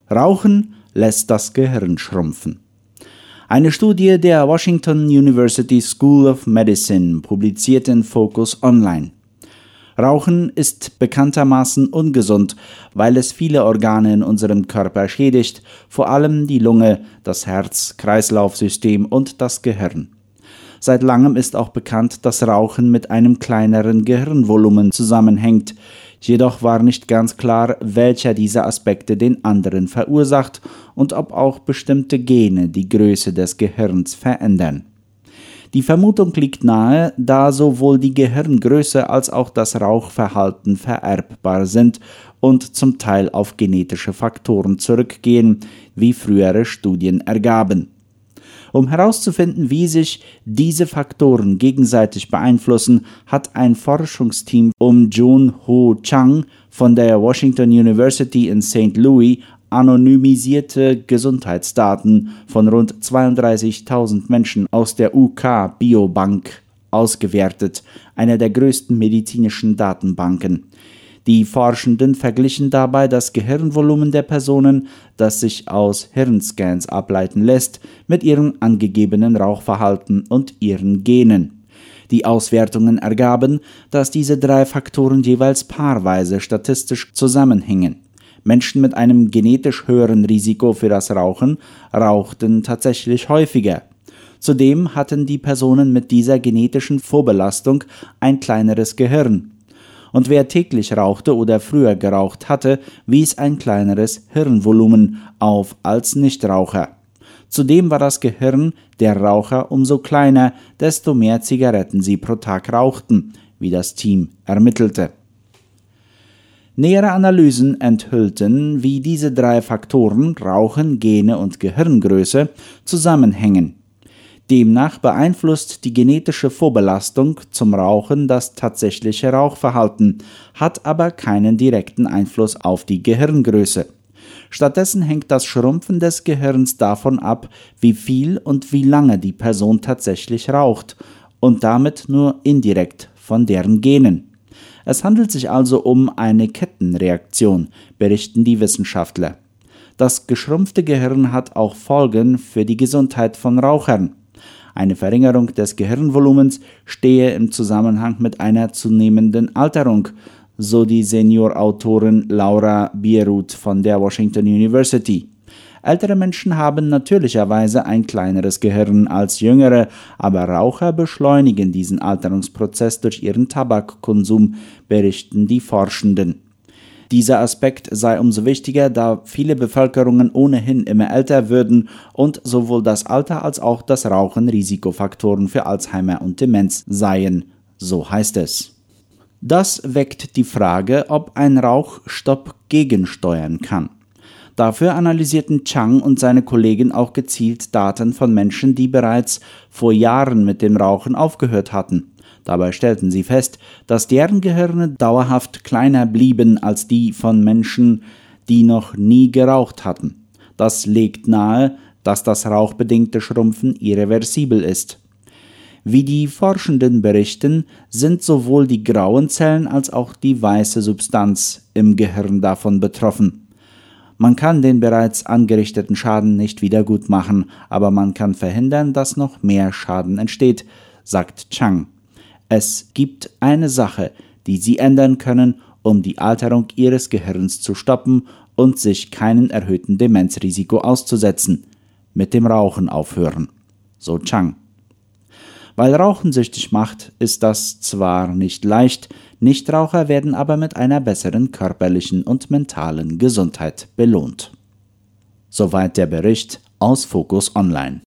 Rauchen lässt das Gehirn schrumpfen. Eine Studie der Washington University School of Medicine publiziert in Focus Online. Rauchen ist bekanntermaßen ungesund, weil es viele Organe in unserem Körper schädigt, vor allem die Lunge, das Herz-Kreislauf-System und das Gehirn. Seit langem ist auch bekannt, dass Rauchen mit einem kleineren Gehirnvolumen zusammenhängt. Jedoch war nicht ganz klar, welcher dieser Aspekte den anderen verursacht und ob auch bestimmte Gene die Größe des Gehirns verändern. Die Vermutung liegt nahe, da sowohl die Gehirngröße als auch das Rauchverhalten vererbbar sind und zum Teil auf genetische Faktoren zurückgehen, wie frühere Studien ergaben. Um herauszufinden, wie sich diese Faktoren gegenseitig beeinflussen, hat ein Forschungsteam um Jun-Ho Chang von der Washington University in St. Louis anonymisierte Gesundheitsdaten von rund 32.000 Menschen aus der UK Biobank ausgewertet, einer der größten medizinischen Datenbanken. Die Forschenden verglichen dabei das Gehirnvolumen der Personen, das sich aus Hirnscans ableiten lässt, mit ihrem angegebenen Rauchverhalten und ihren Genen. Die Auswertungen ergaben, dass diese 3 Faktoren jeweils paarweise statistisch zusammenhingen. Menschen mit einem genetisch höheren Risiko für das Rauchen rauchten tatsächlich häufiger. Zudem hatten die Personen mit dieser genetischen Vorbelastung ein kleineres Gehirn. Und wer täglich rauchte oder früher geraucht hatte, wies ein kleineres Hirnvolumen auf als Nichtraucher. Zudem war das Gehirn der Raucher umso kleiner, desto mehr Zigaretten sie pro Tag rauchten, wie das Team ermittelte. Nähere Analysen enthüllten, wie diese 3 Faktoren, Rauchen, Gene und Gehirngröße, zusammenhängen. Demnach beeinflusst die genetische Vorbelastung zum Rauchen das tatsächliche Rauchverhalten, hat aber keinen direkten Einfluss auf die Gehirngröße. Stattdessen hängt das Schrumpfen des Gehirns davon ab, wie viel und wie lange die Person tatsächlich raucht und damit nur indirekt von deren Genen. Es handelt sich also um eine Kettenreaktion, berichten die Wissenschaftler. Das geschrumpfte Gehirn hat auch Folgen für die Gesundheit von Rauchern. Eine Verringerung des Gehirnvolumens stehe im Zusammenhang mit einer zunehmenden Alterung, so die Seniorautorin Laura Bierut von der Washington University. Ältere Menschen haben natürlicherweise ein kleineres Gehirn als jüngere, aber Raucher beschleunigen diesen Alterungsprozess durch ihren Tabakkonsum, berichten die Forschenden. Dieser Aspekt sei umso wichtiger, da viele Bevölkerungen ohnehin immer älter würden und sowohl das Alter als auch das Rauchen Risikofaktoren für Alzheimer und Demenz seien, so heißt es. Das weckt die Frage, ob ein Rauchstopp gegensteuern kann. Dafür analysierten Chang und seine Kollegen auch gezielt Daten von Menschen, die bereits vor Jahren mit dem Rauchen aufgehört hatten. Dabei stellten sie fest, dass deren Gehirne dauerhaft kleiner blieben als die von Menschen, die noch nie geraucht hatten. Das legt nahe, dass das rauchbedingte Schrumpfen irreversibel ist. Wie die Forschenden berichten, sind sowohl die grauen Zellen als auch die weiße Substanz im Gehirn davon betroffen. Man kann den bereits angerichteten Schaden nicht wiedergutmachen, aber man kann verhindern, dass noch mehr Schaden entsteht, sagt Chang. Es gibt eine Sache, die Sie ändern können, um die Alterung Ihres Gehirns zu stoppen und sich keinem erhöhten Demenzrisiko auszusetzen. Mit dem Rauchen aufhören, so Chang. Weil Rauchen süchtig macht, ist das zwar nicht leicht, Nichtraucher werden aber mit einer besseren körperlichen und mentalen Gesundheit belohnt. Soweit der Bericht aus Focus Online.